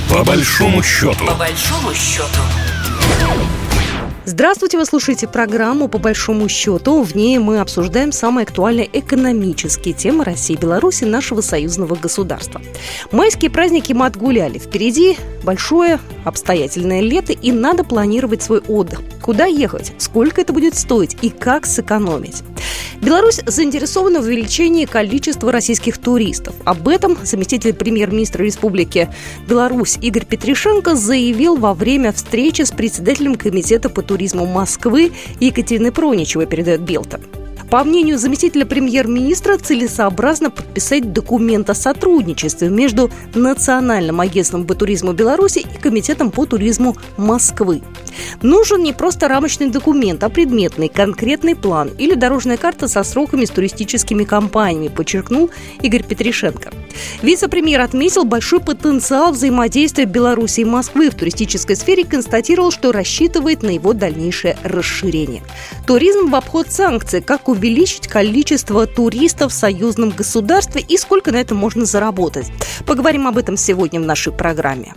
По большому счету. По большому счету. Здравствуйте, вы слушаете программу «По большому счету». В ней мы обсуждаем самые актуальные экономические темы России и Беларуси, нашего союзного государства. Майские праздники мы отгуляли. Впереди большое обстоятельное лето, и надо планировать свой отдых. Куда ехать, сколько это будет стоить и как сэкономить. Беларусь заинтересована в увеличении количества российских туристов. Об этом заместитель премьер-министра Республики Беларусь Игорь Петришенко заявил во время встречи с председателем Комитета по туризму Москвы Екатериной Проничевой, передает Белта. По мнению заместителя премьер-министра, целесообразно подписать документ о сотрудничестве между Национальным агентством по туризму Беларуси и Комитетом по туризму Москвы. Нужен не просто рамочный документ, а предметный, конкретный план или дорожная карта со сроками с туристическими компаниями, подчеркнул Игорь Петришенко. Вице-премьер отметил большой потенциал взаимодействия Беларуси и Москвы в туристической сфере и констатировал, что рассчитывает на его дальнейшее расширение. Туризм в обход санкций. Как увеличить количество туристов в союзном государстве и сколько на этом можно заработать? Поговорим об этом сегодня в нашей программе.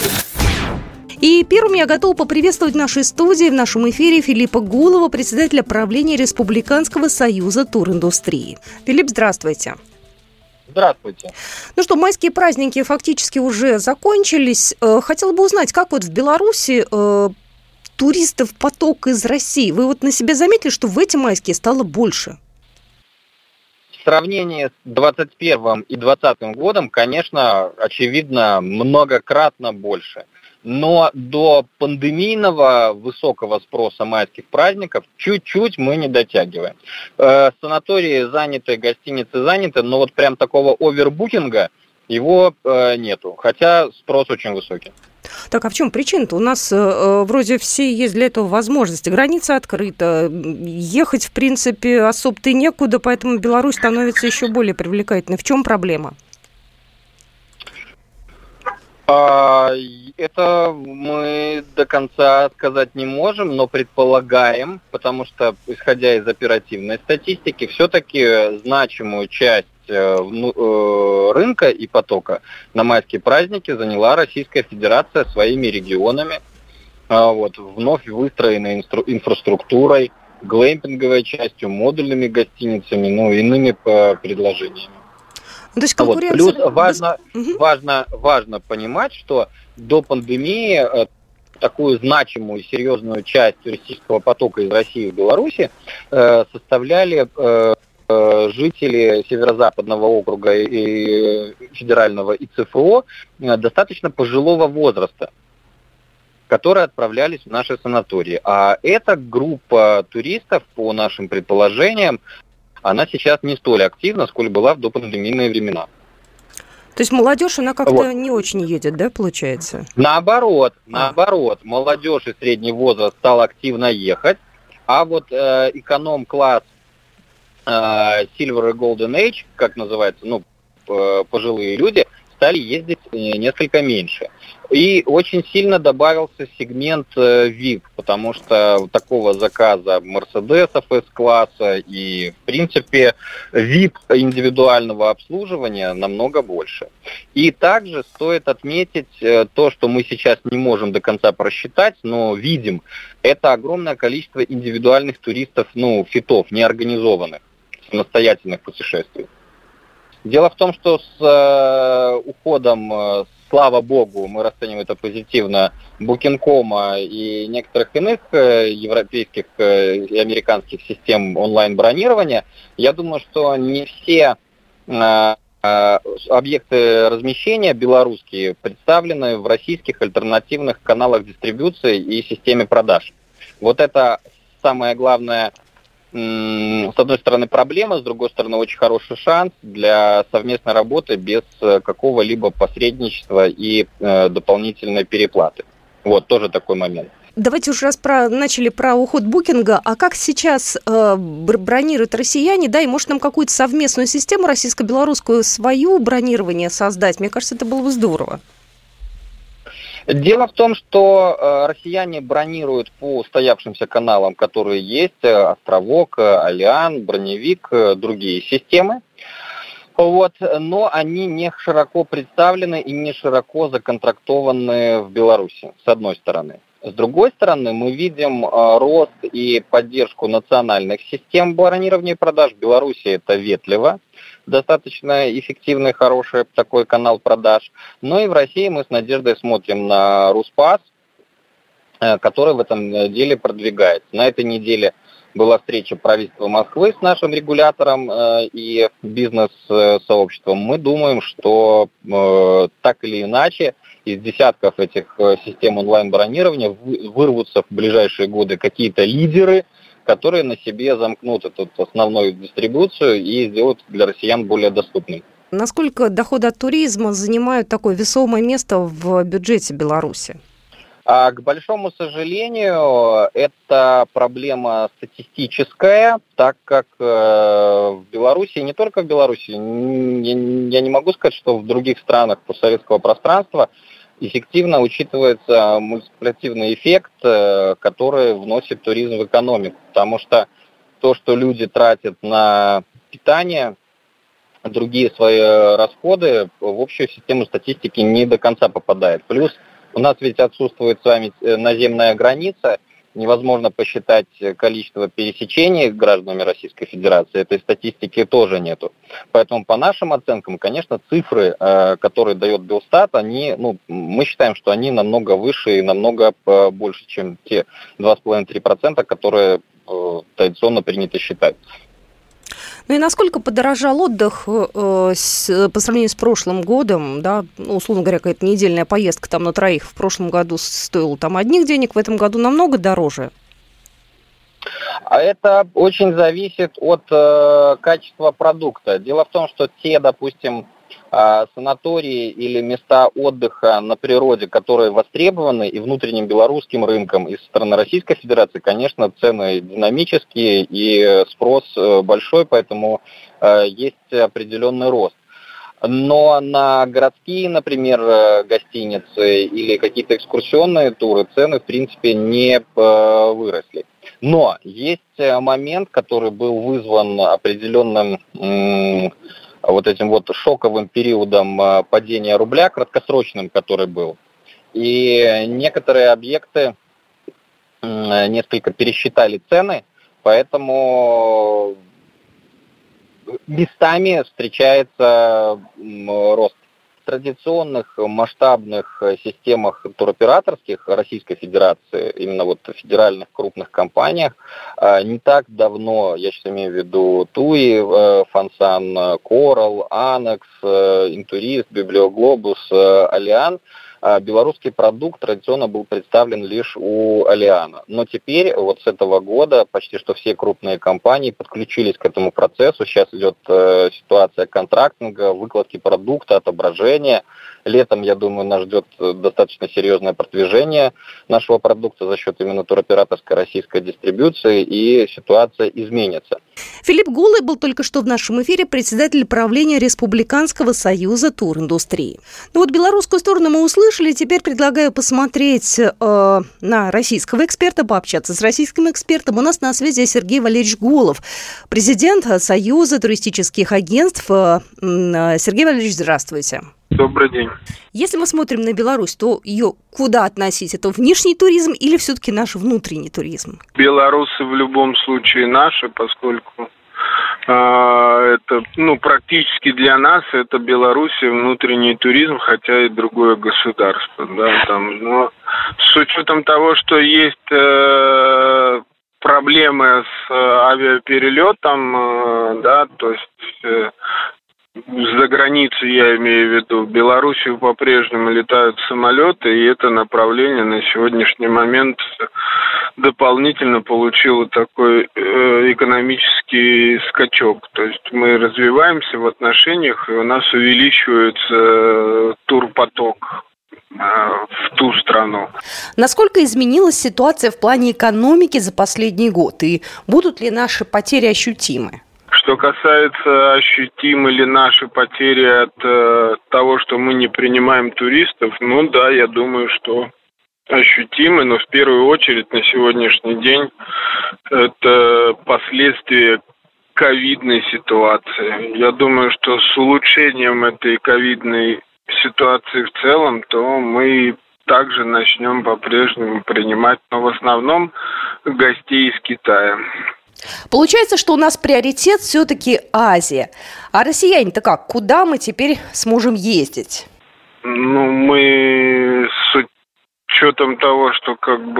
И первым я готова поприветствовать в нашей студии, в нашем эфире Филиппа Гулова, председателя правления Республиканского союза туриндустрии. Филипп, здравствуйте. Здравствуйте. Ну что, майские праздники фактически уже закончились. Хотела бы узнать, как вот в Беларуси туристов поток из России. Вы вот на себе заметили, что в эти майские стало больше? В сравнении с 2021 и 2020 годом, конечно, очевидно, многократно больше. Но до пандемийного высокого спроса майских праздников чуть-чуть мы не дотягиваем. Санатории заняты, гостиницы заняты, но вот прям такого овербукинга его нету, хотя спрос очень высокий. Так, а в чем причина-то? У нас вроде все есть для этого возможности. Граница открыта. Ехать, в принципе, особо-то и некуда, поэтому Беларусь становится еще более привлекательной. В чем проблема? Это мы до конца сказать не можем, но предполагаем, потому что, исходя из оперативной статистики, все-таки значимую часть рынка и потока на майские праздники заняла Российская Федерация своими регионами, вновь выстроенной инфраструктурой, глэмпинговой частью, модульными гостиницами, иными предложениями. То есть конкуренция... Плюс важно понимать, что до пандемии такую значимую, серьезную часть туристического потока из России в Беларуси составляли жители Северо-Западного округа и федерального ИЦФО достаточно пожилого возраста, которые отправлялись в наши санатории. А эта группа туристов, по нашим предположениям, она сейчас не столь активна, сколь была в допандемийные времена. То есть молодежь, она как-то не очень едет, да, получается? Наоборот, молодежь и средний возраст стал активно ехать, а вот эконом-класс Silver и Golden Age, как называется, пожилые люди, стали ездить несколько меньше. И очень сильно добавился сегмент VIP, потому что такого заказа Мерседесов С-класса и, в принципе, VIP индивидуального обслуживания намного больше. И также стоит отметить то, что мы сейчас не можем до конца просчитать, но видим, это огромное количество индивидуальных туристов, фитов, неорганизованных, самостоятельных путешествий. Дело в том, что с уходом, слава богу, мы расцениваем это позитивно, Booking.com и некоторых иных европейских и американских систем онлайн-бронирования, я думаю, что не все объекты размещения белорусские представлены в российских альтернативных каналах дистрибуции и системе продаж. Вот это самое главное. С одной стороны проблема, с другой стороны очень хороший шанс для совместной работы без какого-либо посредничества и дополнительной переплаты. Тоже такой момент. Давайте уже начали про уход букинга. А как сейчас бронируют россияне, да, и может нам какую-то совместную систему российско-белорусскую свою бронирование создать? Мне кажется, это было бы здорово. Дело в том, что россияне бронируют по устоявшимся каналам, которые есть, Островок, Алиан, Броневик, другие системы. Вот, но они не широко представлены и не широко законтрактованы в Беларуси, с одной стороны. С другой стороны, мы видим рост и поддержку национальных систем бронирования и продаж. В Беларуси это ветливо, достаточно эффективный, хороший такой канал продаж. Но и в России мы с надеждой смотрим на Руспас, который в этом деле продвигается. На этой неделе была встреча правительства Москвы с нашим регулятором и бизнес-сообществом. Мы думаем, что так или иначе из десятков этих систем онлайн-бронирования вырвутся в ближайшие годы какие-то лидеры, которые на себе замкнут эту основную дистрибуцию и сделают для россиян более доступной. Насколько доходы от туризма занимают такое весомое место в бюджете Беларуси? А, к большому сожалению, это проблема статистическая, так как в Беларуси, не только в Беларуси, я не могу сказать, что в других странах постсоветского пространства эффективно учитывается мультипликативный эффект, который вносит туризм в экономику. Потому что то, что люди тратят на питание, другие свои расходы, в общую систему статистики не до конца попадает. Плюс у нас ведь отсутствует с вами наземная граница, невозможно посчитать количество пересечений гражданами Российской Федерации, этой статистики тоже нету. Поэтому по нашим оценкам, конечно, цифры, которые дает Белстат, мы считаем, что они намного выше и намного больше, чем те 2,5-3%, которые традиционно принято считать. Ну и насколько подорожал отдых по сравнению с прошлым годом, да, условно говоря, какая-то недельная поездка там на троих в прошлом году стоила там одних денег, в этом году намного дороже? А это очень зависит от качества продукта. Дело в том, что те, допустим, санатории или места отдыха на природе, которые востребованы и внутренним белорусским рынком, и со стороны Российской Федерации, конечно, цены динамические и спрос большой, поэтому есть определенный рост. Но на городские, например, гостиницы или какие-то экскурсионные туры цены, в принципе, не выросли. Но есть момент, который был вызван определенным вот этим вот шоковым периодом падения рубля, краткосрочным, который был. И некоторые объекты несколько пересчитали цены, поэтому местами встречается рост. В традиционных масштабных системах туроператорских Российской Федерации, именно вот в федеральных крупных компаниях, не так давно, я сейчас имею в виду ТУИ, Фансан, Корал, Анекс, Интурист, Библиоглобус, Алиан, белорусский продукт традиционно был представлен лишь у Алиана. Но теперь, вот с этого года, почти что все крупные компании подключились к этому процессу. Сейчас идет ситуация контрактинга, выкладки продукта, отображения. Летом, я думаю, нас ждет достаточно серьезное продвижение нашего продукта за счет именно туроператорской российской дистрибуции, и ситуация изменится. Филипп Гулый был только что в нашем эфире, председатель правления Республиканского союза туриндустрии. Ну вот белорусскую сторону мы услышали, теперь предлагаю посмотреть на российского эксперта, пообщаться с российским экспертом. У нас на связи Сергей Валерьевич Голов, президент Союза туристических агентств. Сергей Валерьевич, здравствуйте. Добрый день. Если мы смотрим на Беларусь, то ее куда относить? Это внешний туризм или все-таки наш внутренний туризм? Белорусы в любом случае наши, поскольку это, практически для нас это Белоруссия внутренний туризм, хотя и другое государство, да, там. Но с учетом того, что есть проблемы с авиаперелетом, да, то есть за границей, я имею в виду, в Белоруссию по-прежнему летают самолеты, и это направление на сегодняшний момент дополнительно получило такой экономический скачок. То есть мы развиваемся в отношениях, и у нас увеличивается турпоток в ту страну. Насколько изменилась ситуация в плане экономики за последний год, и будут ли наши потери ощутимы? Что касается, ощутимы ли наши потери от того, что мы не принимаем туристов, да, я думаю, что ощутимы, но в первую очередь на сегодняшний день это последствия ковидной ситуации. Я думаю, что с улучшением этой ковидной ситуации в целом, то мы также начнем по-прежнему принимать, но в основном гостей из Китая. Получается, что у нас приоритет все-таки Азия. А россияне-то как? Куда мы теперь сможем ездить? Мы с учетом того, что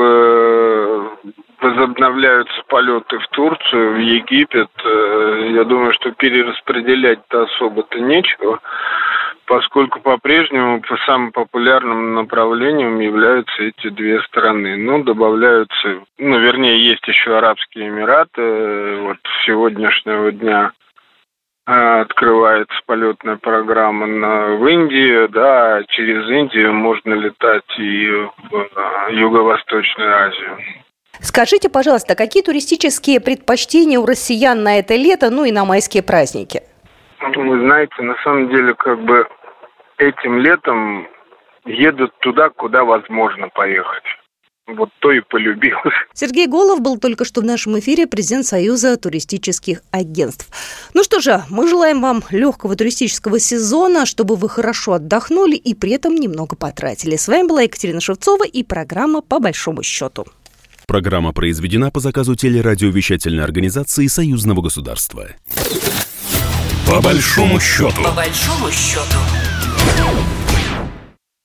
возобновляются полеты в Турцию, в Египет, я думаю, что перераспределять-то особо-то нечего, поскольку по-прежнему самым популярным направлением являются эти две страны. добавляются, есть еще Арабские Эмираты. Вот с сегодняшнего дня открывается полетная программа в Индию, да, через Индию можно летать и в Юго-Восточную Азию. Скажите, пожалуйста, какие туристические предпочтения у россиян на это лето, и на майские праздники? Вы знаете, на самом деле, этим летом едут туда, куда возможно поехать. Вот то и полюбилось. Сергей Голов был только что в нашем эфире, президент Союза туристических агентств. Ну что же, мы желаем вам легкого туристического сезона, чтобы вы хорошо отдохнули и при этом немного потратили. С вами была Екатерина Шевцова и программа «По большому счету». Программа произведена по заказу телерадиовещательной организации Союзного государства. По большому счету. По большому счету.